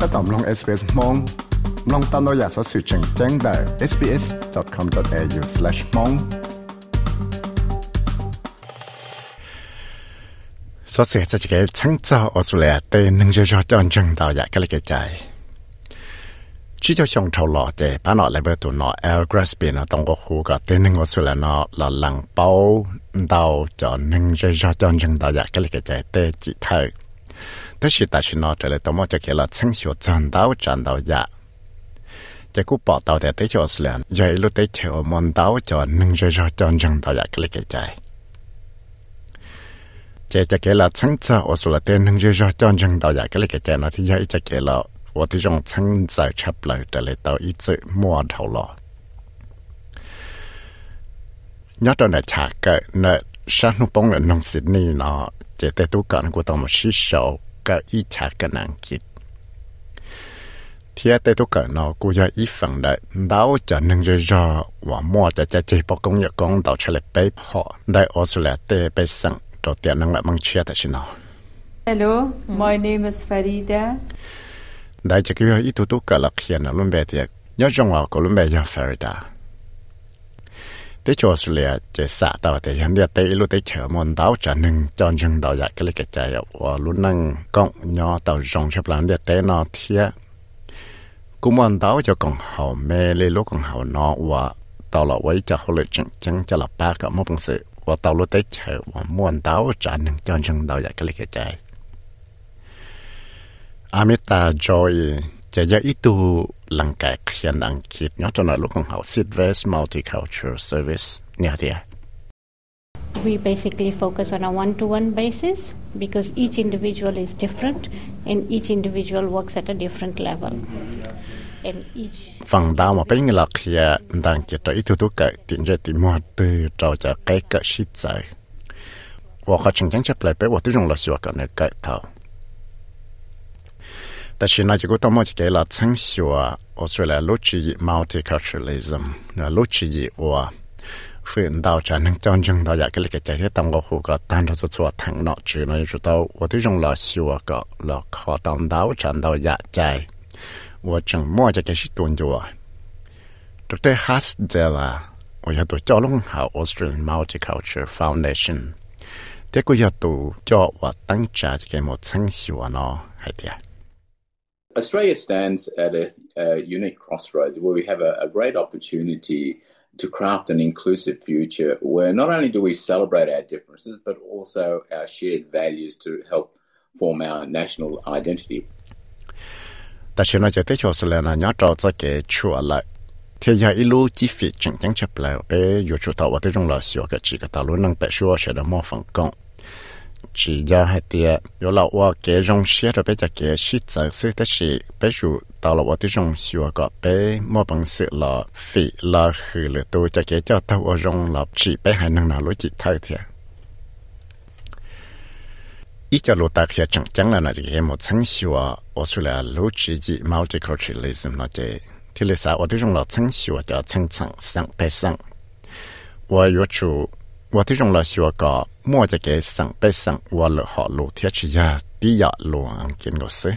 ก็ตอมลง SBS มองลองตามเราอยากสอสื่อแจ้งได้ sbs.com.au/mong สอสื่อจะเกี่ยวทั้งเจ้าออสเตรเลียเตนึงจะจอดจังดาวอยากกันเลยใจชี้เจ้าชงเท่าหล่อเจป้าหน่อเลยเบอร์ตัวหน่อเอลกราสปีนต้องก็คู่กับเตนึงออสเตรเลียหน่อหล่อหลังเป้าดาวจอนึงจะจอดจังดาวอยากกันเลยใจเตจิเธอแต่สิตาชินอจะเลยต้องมาจะเกี่ยวกับทั้งชัวจันดาวอยากจะกูปอดาวแต่เตจออสเตรเลียใหญ่รู้เตเชื่อมันดาวจอนึงจะจอดจังดาวอยากกันเลยใจจะเกี่ยวกับทั้งเจ้าออสเตรเลียเตนึงจะจอดจังดาวอยากกันเลยใจนะที่ใหญ่จะเกี่ยวกับ我这种称在差不多的来到一直摸头了，nhớ到那查个那山路帮人弄死你呢，这得都讲过到么洗手个一查个难记，天得都讲呢，估计一份的，到就能就说我摸着这不工业讲到出来被破，在澳大利亚得被生，到点能来蒙切的是呢。 Hello, my name is Farida. ได้จะคืออีทุกๆก็ลักเขียนนะรุ่นแบบเดียย้อนจังหวะก็รุ่นแบบยาฟาริดาที่ออสเตรเลียจะสะตาวแต่ยันเดียเตลุเตเฉมอนดาวจะหนึ่งจอนจังดาวอยากก็เลยกระจายว่ารุ่นนั่งกองย้อตาวจงชับหลังเดียเตนอเทียกูมอนดาวจะกองเขาเมเลยลูกกองเขานอว่าตาวเราไว้จะเขาเลยจังจะหลับปากกับมอบังสือว่าตาวลุเตเฉว่ามอนดาวจะหนึ่งจอนจังดาวอยากก็เลยกระจายอามิตาจอยจะยังอีตูหลังแก่เขียนอังกฤษย้อนจนลูกของเขา Sydvest Multicultural Service เนี่ยเดีย We basically focus on a one-to-one basis because each individual is different and each individual works at a different level. And each ฝั่งดาวมาเป็นหลักเขียนดังเกิดตัวอีตูตุกเกิดติดใจติดมัวตื่นเราจะใกล้เกิดชิดใจว่าเขาจึงจะเปลี่ยนไปว่าที่เราสิว่ากันในเกิดเท่าแต่ฉันน่าจะก็ต้องมาจากเราทั้งชัวออสเตรเลียรู้จี multiculturalism นะรู้จีว่าฝืนดาวจะนั่งจอนจังดาวอยากกันเลยใจที่ตั้งก็คู่ก็ตั้งเราจะชัวทั้งนอกจีนะอยู่ตัวว่าที่เราชัวก็เราขอตั้งดาวจันดาวอยากใจว่าจังมั่วจะแค่ชิตัวอยู่ดร. ฮัสเดล่าว่าอยากตัวเจ้าลงหา Australian Multicultural Foundation แต่ก็อยากตัวเจ้าว่าตั้งใจจะแค่หมดทั้งชัวเนาะให้เดีย Australia stands at a unique crossroads where we have a great opportunity to craft an inclusive future where not only do we celebrate our differences, but also our shared values to help form our national identity. แต่ฉันจะได้ชอบเลยนะย้อนเราจะเกี่ยวชัวร์เลยที่อยากอีลูจีฟิจริงๆจะเปล่าไปอยู่ชุดตัวว่าที่ตรงเราเสียกับจีกับตาลุ้นนั่งไปชัวร์เฉยๆมอฟังกงchỉ ra hai tia有老我给用些的被给洗澡是的是被说到了我的用学个被没本事了废了去了都จะ给叫到我用了只被还能拿逻辑太天一家路大开正讲了那这个没成学我说了逻辑的 multiculturalism 那这ที่เลยสาวที่用了成学叫成上被上我有出我ที่用了学个莫จะ给上被上我了好路贴起呀第一路安见个事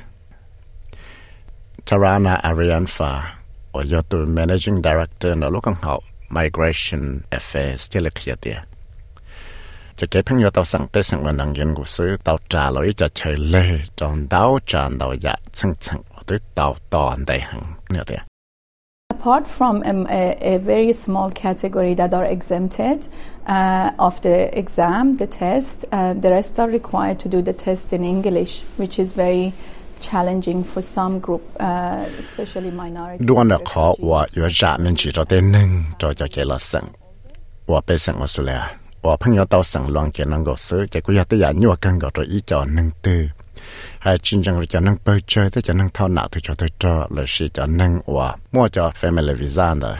Tarana Arianfa 我要做 Managing Director 那路更好 Migration Affairs 这里开的จะ给朋友到上被上我能见个事到trả了一只车嘞从到站到呀层层我对到当地行那的 Apart from a very small category that are exempted of the exam, the test, the rest are required to do the test in English, which is very challenging for some group, especially minorities. ด้วยนักข่าวว่าอยู่จากนั้นจีเราได้หนึ่งเราจะเกี่ยวกับสังว่าเป็นสังออสเตรเลียว่าเพิ่ง要到สังลองเกี่ยวกับก็ซื้อจะกูอยากได้อย่างนี้ว่ากันก็ตัวอีจอหนึ่งตื้อให้จริงจังเราจะนั่งเปิดเจอแต่จะนั่งเท่าหนาถึงจะได้เจอเลยสิจะนั่งว่ามั่วจะ family visa เลย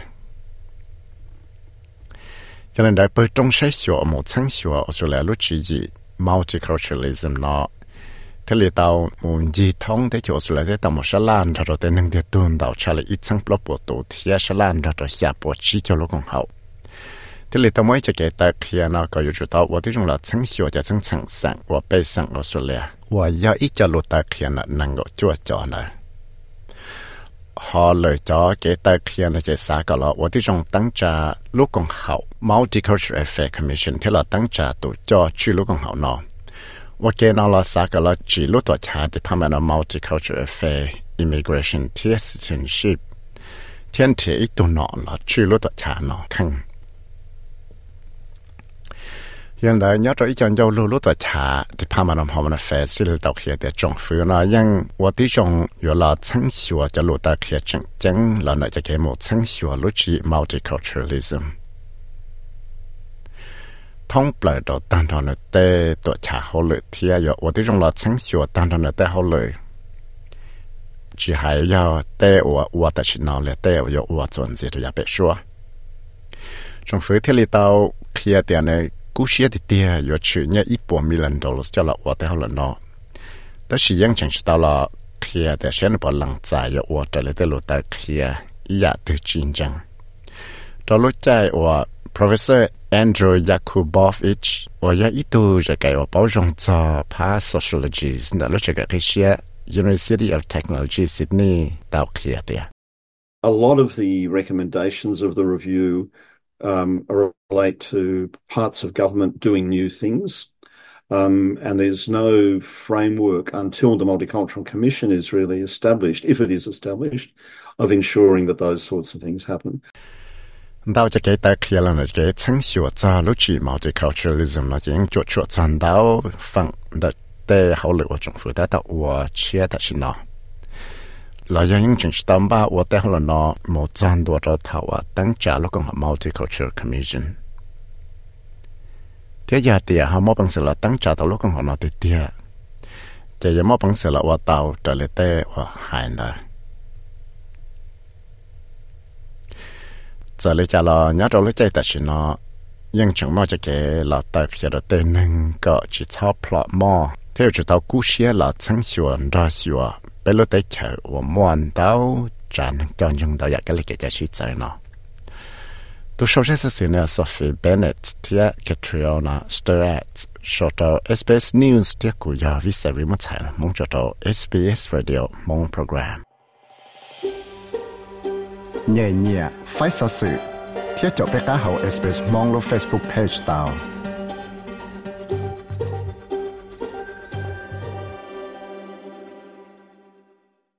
ฉะนั้นได้เปิดตรงใช้ชัวหมดทั้งชัวออสเตรเลียรู้จี multiculturalism เนาะที่เรา到มุนจีท้องได้ออสเตรเลียได้ต่อมาชลานเราได้นั่งเดือดตุนเราชาลีอีทั้งปลอบปวดตัวที่ชลานเราจะหยาบปวดชี้เจ้าลูกของเขาที่เราไม่จะเกิดแต่เพียงเราก็อยู่จุดว่าที่ตรงเราทั้งชัวจะทั้งสังสรรค์ว่าไปสังออสเตรเลียว่าอยากอีจะรู้แต่เพียงนั่งก็จั่วจ่อเลย họ lời cho cái tài kia là cái xã cái là tôi thì trong tăng trả lúc còn học Multicultural Affairs Commission thì là tăng trả tổ cho chỉ lúc còn học nó và cái nào là xã cái là chỉ lúc tuổi trẻ Department of Multicultural Affairs Immigration Citizenship thiên thể ít tụ nó là chỉ lúc tuổi trẻ nó khăn hiện tại nhớ cho ý chọn dâu lưu lúc tuổi trẻ Department of Home Affairs sẽ được đọc hiện để trong phủ nó nhưng tôi tí trong有了成熟就录到去正经了那就给我成熟录取 multiculturalism 通不来到当中的带多查好了天有我tí trong了成熟当中的带好了只还要带我的是哪里带有我存在的也别说trong phủ thiết lý tao kia tiền này cú xia thì tia yo chữ nhẹ ít $1 million cho là我的好了喏但是ยัง真是到了kia的先把冷在有我这里的路到kia也的竞争到路在我 Professor Andrew Yakubovich 我也一度这个我包容做 past sociologies 那路这个这些 University of Technology Sydney 到 kia 的 A lot of the recommendations of the review relate to parts of government doing new things, and there's no framework until the Multicultural Commission is really established, if it is established, of ensuring that those sorts of things happen. Đào cho cái tài kia là cái thành hiệu cho lúc chỉ multiculturalism là những chỗ chỗ chân đào phẳng để để hậu lực của chính phủ đã tạo và chia thật xin nó là những chính sách ba và để hậu lực nó một chân đua cho thảo và tăng trả lúc còn multicultural commission thế giờ thì họ mua bằng sự là tăng trả tàu lúc còn họ nói thì tiếc chỉ mua bằng sự là và tàu trở lại để và hai nữa giờ lấy trả là nhớ đâu lấy chạy tại xin nó nhưng chẳng bao giờ cái là tại khi đó tên nâng có chỉ thao plot mò theo chủ tàu cú xía là sáng xuân ra xuân bây lúc tới chờ và muốn tàu trả nâng cho những tàu cái lấy cái chỉ chạy nó tôi sau sẽ xin là Sophie Bennett theo Catriona Sturrat cho tàu SBS News theo của nhà viết sẽ bị mất chạy mong cho tàu SBS Radio mong program nhẹ nhẹ phải sao sự thiết cho bé cá hậu SBS mong lo Facebook page tao